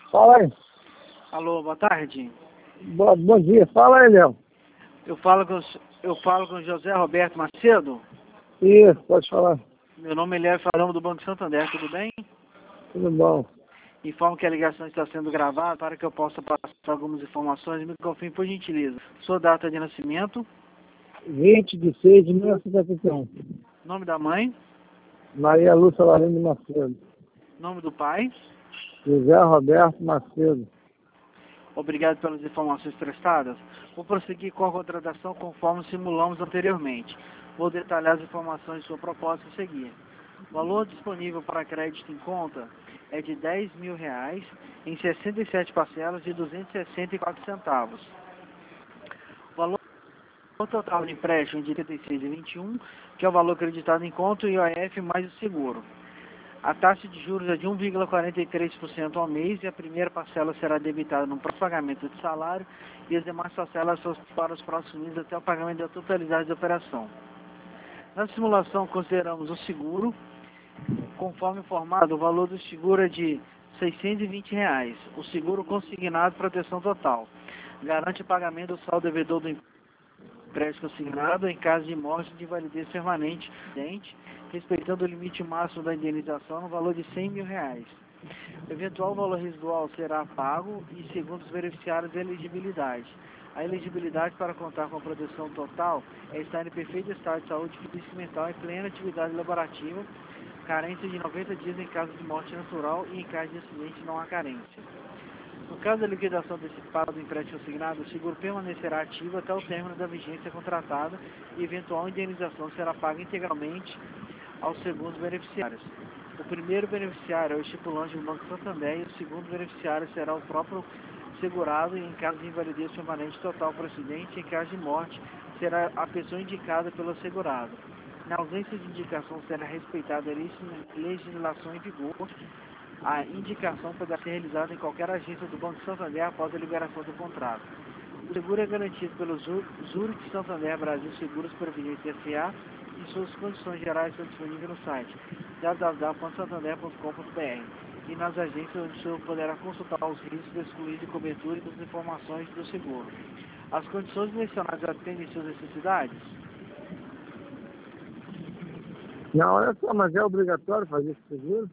Fala aí. Alô, boa tarde. Bom dia. Fala aí, Léo. Eu falo com José Roberto Macedo. Isso, pode falar. Meu nome é Léo Farão do Banco Santander, tudo bem? Tudo bom. Informo que a ligação está sendo gravada para que eu possa passar algumas informações e me confirme por gentileza. Sua data de nascimento, 20 de 6 de 1971. nome da mãe, Maria Lúcia Laurindo Macedo. nome do pai. José Roberto Macedo. Obrigado pelas informações prestadas. Vou prosseguir com a contratação conforme simulamos anteriormente. Vou detalhar as informações de sua proposta a seguir. O valor disponível para crédito em conta é de R$ 10.000 em 67 parcelas de 264 centavos. O valor total de empréstimo de 86,21, que é o valor acreditado em conta, e IOF mais o seguro. A taxa de juros é de 1,43% ao mês e a primeira parcela será debitada no pagamento de salário e as demais parcelas são para os próximos meses até o pagamento da totalidade da operação. Na simulação consideramos o seguro. Conforme informado, o valor do seguro é de R$ 620. O seguro consignado proteção total. Garante o pagamento do saldo devedor do empréstimo consignado em caso de morte de invalidez permanente, respeitando o limite máximo da indenização no valor de R$ 100.000. O eventual valor residual será pago e, segundo os beneficiários, a elegibilidade. A elegibilidade para contar com a proteção total é estar em perfeito estado de saúde física e mental em plena atividade laborativa, carência de 90 dias em caso de morte natural e em caso de acidente não há carência. No caso da liquidação antecipada do empréstimo consignado, o seguro permanecerá ativo até o término da vigência contratada e eventual indenização será paga integralmente aos segundos beneficiários. O primeiro beneficiário é o estipulante do Banco Santander e o segundo beneficiário será o próprio segurado e, em caso de invalidez permanente total por acidente, em caso de morte, será a pessoa indicada pelo segurado. Na ausência de indicação, será respeitada a legislação em vigor. A indicação poderá ser realizada em qualquer agência do Banco Santander após a liberação do contrato. O seguro é garantido pelo Zurich Santander Brasil Seguros Previdência S.A. e suas condições gerais estão disponíveis no site www.santander.com.br e nas agências onde o senhor poderá consultar os riscos excluídos de cobertura e as informações do seguro. As condições mencionadas atendem suas necessidades? Não, olha só, mas é obrigatório fazer esse seguro?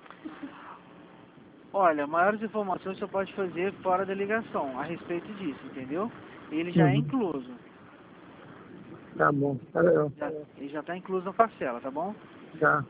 Olha, maiores informações você pode fazer fora da ligação a respeito disso, entendeu? Ele já é incluso. Tá bom. Ele já está incluso na parcela, tá bom? Tá.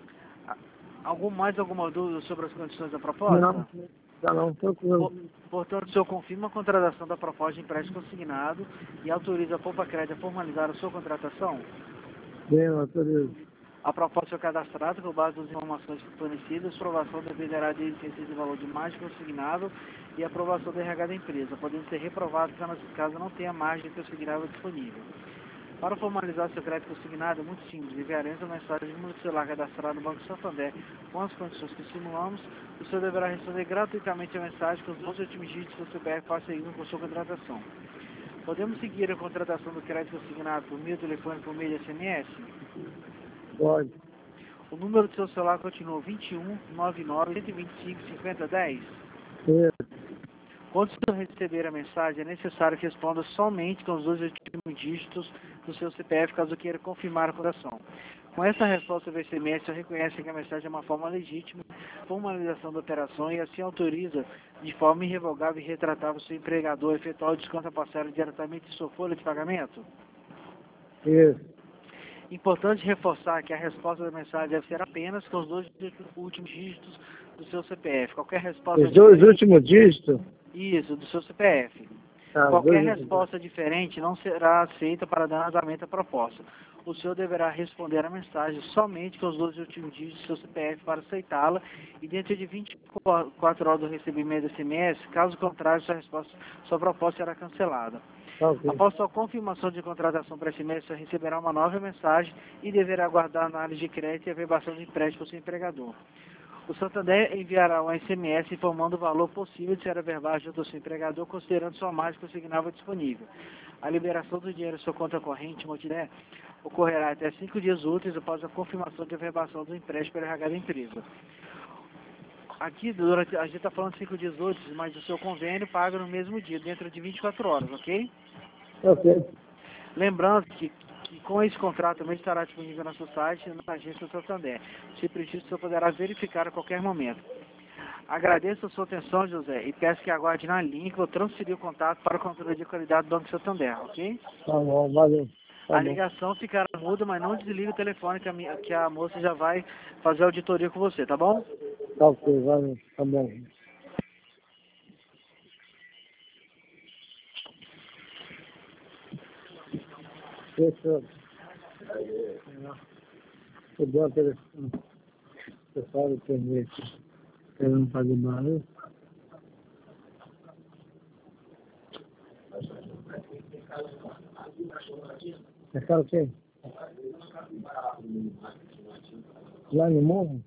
Alguma dúvida sobre as condições da proposta? Não, tranquilo. Portanto, o senhor confirma a contratação da proposta de empréstimo consignado e autoriza a Poupa Crédito a formalizar a sua contratação? Sim, autorizo. A proposta foi cadastrada com base nas informações fornecidas. A aprovação dependerá de licença de valor de margem consignado e aprovação do RH da empresa, podendo ser reprovado caso não tenha margem consignável disponível. Para formalizar seu crédito consignado é muito simples. Enviaremos a mensagem de número de celular cadastrado no Banco Santander com as condições que simulamos. O senhor deverá responder gratuitamente a mensagem com os 12 últimos dígitos do CPF para seguir com sua contratação. Podemos seguir a contratação do crédito consignado por meio de telefone por meio de SMS? Pode. O número do seu celular continua 21 99 125 5010. Sim. Quando o senhor receber a mensagem, é necessário que responda somente com os 12 últimos dígitos do seu CPF, caso queira confirmar a contratação. Com essa resposta do SMS, o senhor reconhece que a mensagem é uma forma legítima, formalização da operação e assim autoriza de forma irrevogável e retratável o seu empregador a efetuar o desconto da parcela diretamente em sua folha de pagamento? Isso. Importante reforçar que a resposta da mensagem deve ser apenas com os 2 últimos dígitos do seu CPF. Qualquer resposta Os 2 últimos dígitos? Isso, do seu CPF. Tá, Qualquer resposta diferente não será aceita para dar andamento à proposta. O senhor deverá responder a mensagem somente com os 12 últimos dígitos do seu CPF para aceitá-la e dentro de 24 horas do recebimento do SMS, caso contrário, sua proposta será cancelada. Okay. Após sua confirmação de contratação para esse mês, você receberá uma nova mensagem e deverá aguardar a análise de crédito e a verbação de empréstimo ao seu empregador. O Santander enviará um SMS informando o valor possível de ser averbado junto ao seu empregador, considerando sua margem consignável disponível. A liberação do dinheiro em sua conta corrente, multiné, ocorrerá até 5 dias úteis após a confirmação de averbação do empréstimo pelo RH da empresa. aqui, a gente está falando 5 dias úteis, mas o seu convênio paga no mesmo dia, dentro de 24 horas, ok? Ok. Lembrando que com esse contrato também estará disponível no seu site e na agência do Santander. Se preciso, você poderá verificar a qualquer momento. Agradeço a sua atenção, José, e peço que aguarde na linha que vou transferir o contato para o controle de qualidade do Banco Santander, ok? Tá bom, valeu. Tá A bom. ligação ficará muda, mas não desliga o telefone que a moça já vai fazer a auditoria com você, tá bom? Tá ok, valeu. Tá bom. Fechou. Eu dou a telefone. Pessoal do serviço. Querendo fazer barulho. É caro o quê? Lá no morro?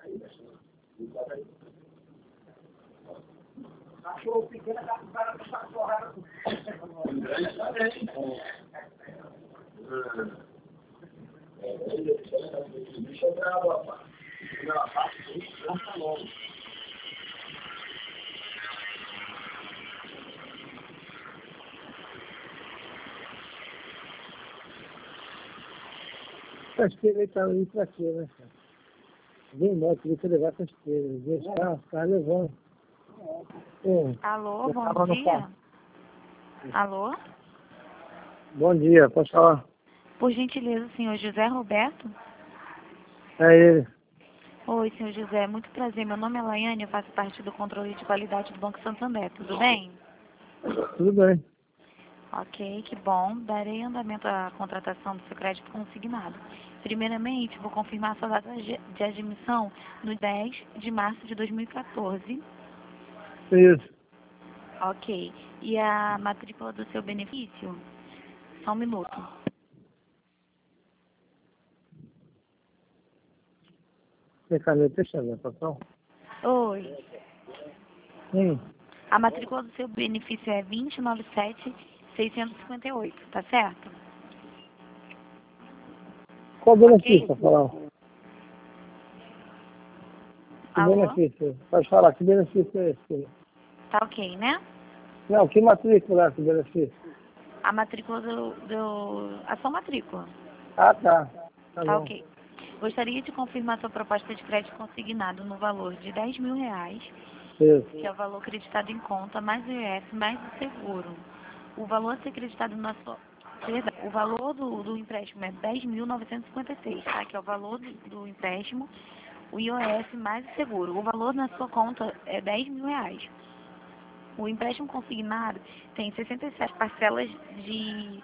A esteira tá ali pra quê, né, cara? Vem embora, queria que levar a esteira. Deixar, tá levando. Alô, Eu bom tava no dia. carro. Alô? Bom dia, pode falar. Por gentileza, senhor José Roberto? É ele. Oi, senhor José, muito prazer. Meu nome é Laiane, eu faço parte do controle de qualidade do Banco Santander. Tudo bem? Tudo bem. Ok, que bom. Darei andamento à contratação do seu crédito consignado. Primeiramente, vou confirmar sua data de admissão no 10 de março de 2014. Isso. Ok. E a matrícula do seu benefício? Só um minuto. Tem caneta, Xavier, patrão? Oi. Sim. A matrícula do seu benefício é 297-658, tá certo? Qual benefício, Ok. pra falar? Que Alô? benefício? Pode falar, que benefício é esse? Tá ok, né? Não, que matrícula é esse benefício? A matrícula a sua matrícula. Ah, tá. Tá Tá bom. ok. Gostaria de confirmar sua proposta de crédito consignado no valor de R$ 10.000, Isso. que é o valor acreditado em conta, mais o IOF, mais o seguro. O valor a ser acreditado na sua... Perdão, o valor do empréstimo é 10.956, tá? Que é o valor do empréstimo, o IOF mais o seguro. O valor na sua conta é R$ 10.000. O empréstimo consignado tem 67 parcelas de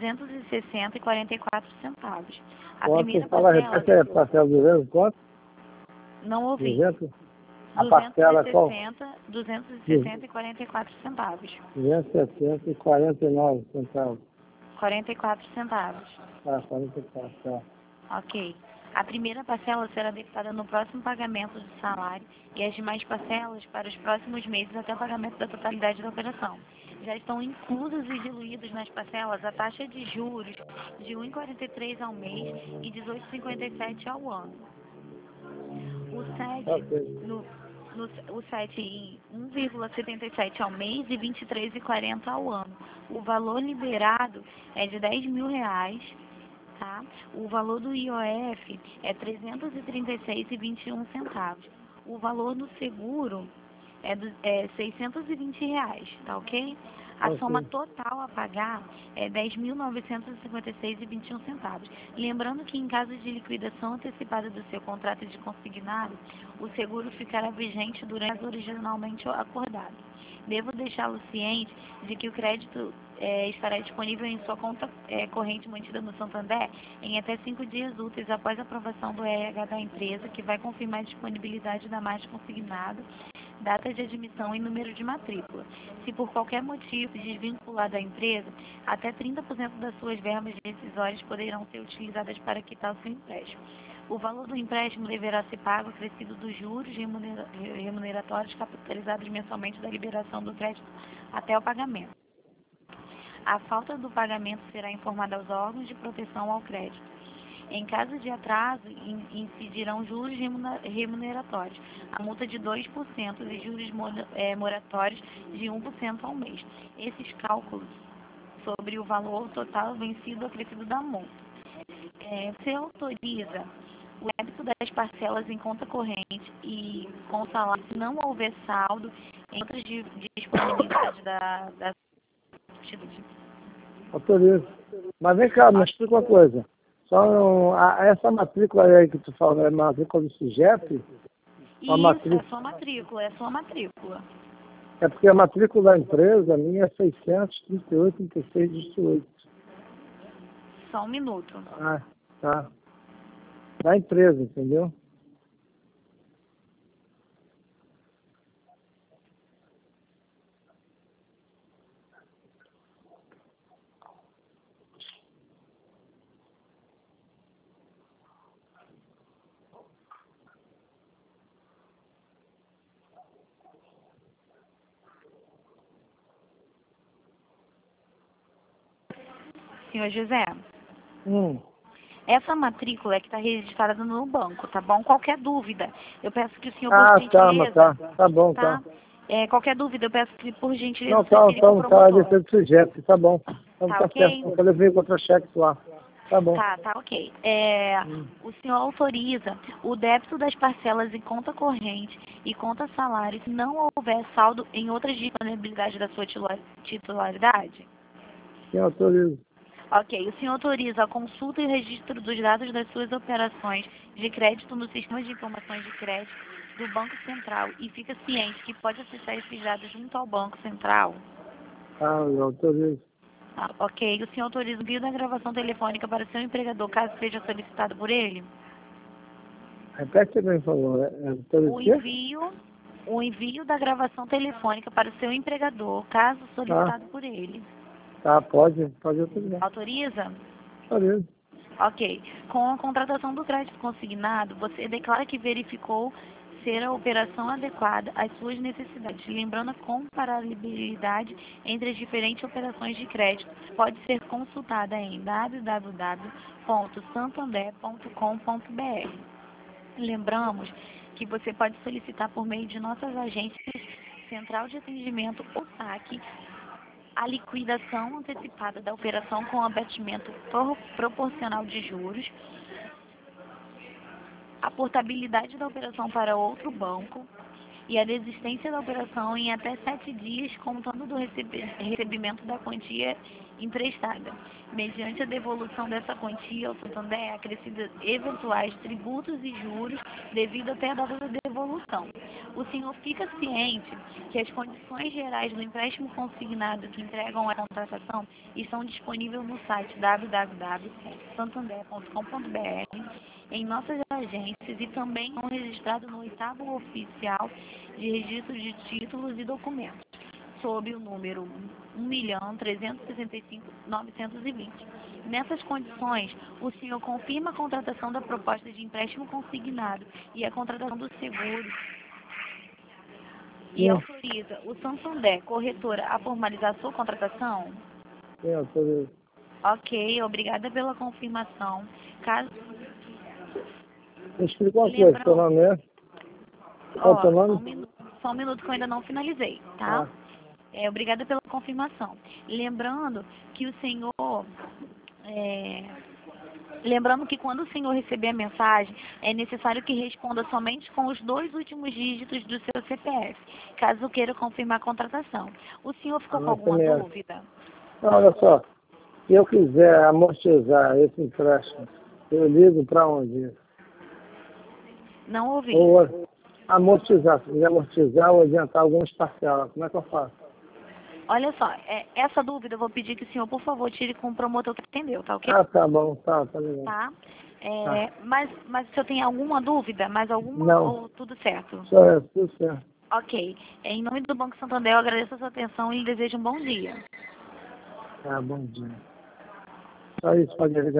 260,44 centavos. A Quanto? primeira Fala, parcela, repete aí, parcela 200, quanto? não ouvi, 200? A parcela qual? 260,44 centavos. 260,49 centavos. 44 centavos. Ah, 44, tá. Ok. A primeira parcela será debitada no próximo pagamento do salário e as demais parcelas para os próximos meses até o pagamento da totalidade da operação. Já estão inclusos e diluídos nas parcelas a taxa de juros de 1,43 ao mês e 18,57 ao ano. O SED, Ok. o SED em 1,77 ao mês e 23,40 ao ano. O valor liberado é de R$ 10.000. Tá? O valor do IOF é R$ 336,21. O valor do seguro é R$ 620, tá ok? A soma Ok. total a pagar é R$ 10.956,21. Lembrando que em caso de liquidação antecipada do seu contrato de consignado, o seguro ficará vigente durante as originalmente acordado. Devo deixá-lo ciente de que o crédito estará disponível em sua conta corrente mantida no Santander em até 5 dias úteis após a aprovação do RH da empresa, que vai confirmar a disponibilidade da margem consignada, data de admissão e número de matrícula. Se por qualquer motivo se desvincular da empresa, até 30% das suas verbas decisórias poderão ser utilizadas para quitar o seu empréstimo. O valor do empréstimo deverá ser pago acrescido dos juros remuneratórios capitalizados mensalmente da liberação do crédito até o pagamento. A falta do pagamento será informada aos órgãos de proteção ao crédito. Em caso de atraso, incidirão juros remuneratórios, a multa de 2% e juros moratórios de 1% ao mês. Esses cálculos sobre o valor total vencido acrescido da multa. Você autoriza o débito das parcelas em conta corrente e com salário se não houver saldo em outras disponibilidades da Autorizo. Mas vem cá, me explica uma coisa. Essa matrícula aí que tu fala, é matrícula do sujeito? Isso, matrícula... é sua matrícula. É porque a matrícula da empresa, a minha é 638,36,18. Só um minuto. Ah, tá. Da empresa, entendeu? Senhor José, Hum. essa matrícula é que está registrada no banco, tá bom? Qualquer dúvida, eu peço que o senhor, Ah, por gentileza... tá bom, tá. Qualquer dúvida, eu peço que, por gentileza, Não, você tire com o tá, promotor. defesa do sujeito, tá bom. Então Tá tá ok? certo, eu levei contra-cheque lá. Tá bom. Tá ok. O senhor autoriza o débito das parcelas em conta corrente e conta salário se não houver saldo em outras disponibilidades da sua titularidade? Sim, autorizo. Ok. O senhor autoriza a consulta e registro dos dados das suas operações de crédito no sistema de informações de crédito do Banco Central e fica ciente que pode acessar esses dados junto ao Banco Central? Ah, eu autorizo. Ok. O senhor autoriza o envio da gravação telefônica para seu empregador, caso seja solicitado por ele? Repete bem, por favor. O envio da gravação telefônica para o seu empregador, caso solicitado por ele. Tá, pode autorizar. Autoriza? Autorizo. Ok. Com a contratação do crédito consignado, você declara que verificou ser a operação adequada às suas necessidades. Lembrando, a comparabilidade entre as diferentes operações de crédito pode ser consultada em www.santander.com.br. Lembramos que você pode solicitar por meio de nossas agências Central de Atendimento ou SAC a liquidação antecipada da operação com abatimento proporcional de juros, a portabilidade da operação para outro banco e a desistência da operação em até 7 dias, contando do recebimento da quantia emprestada. Mediante a devolução dessa quantia ao Santander, acrescidos eventuais tributos e juros devido até a data da devolução. O senhor fica ciente que as condições gerais do empréstimo consignado que entregam a contratação estão disponíveis no site www.santander.com.br, em nossas agências e também são registrados no 8º Oficial de Registro de Títulos e Documentos, sob o número 1.365.920. Nessas condições, o senhor confirma a contratação da proposta de empréstimo consignado e a contratação do seguro e autoriza o Santander, corretora, a formalizar sua contratação? Sim, autorizo. Ok, obrigada pela confirmação. Caso... Me explica uma coisa, seu nome é? Qual é o seu nome? Só um minuto que eu ainda não finalizei, tá? Obrigada pela confirmação. Lembrando que o senhor... Lembrando que quando o senhor receber a mensagem, é necessário que responda somente com os 2 últimos dígitos do seu CPF, caso queira confirmar a contratação. O senhor ficou com alguma dúvida? Não, olha só, se eu quiser amortizar esse empréstimo, eu ligo para onde? Não ouvi. Ou amortizar, se quiser amortizar ou adiantar algumas parcelas, como é que eu faço? Olha só, essa dúvida eu vou pedir que o senhor, por favor, tire com o promotor que atendeu, tá ok? Ah, tá bom, tá legal. Tá? Mas o senhor tem alguma dúvida? Mais alguma? Não. Ou tudo certo? Tudo certo. Ok. Em nome do Banco Santander, eu agradeço a sua atenção e lhe desejo um bom dia. Bom dia. Só isso, pode ligar.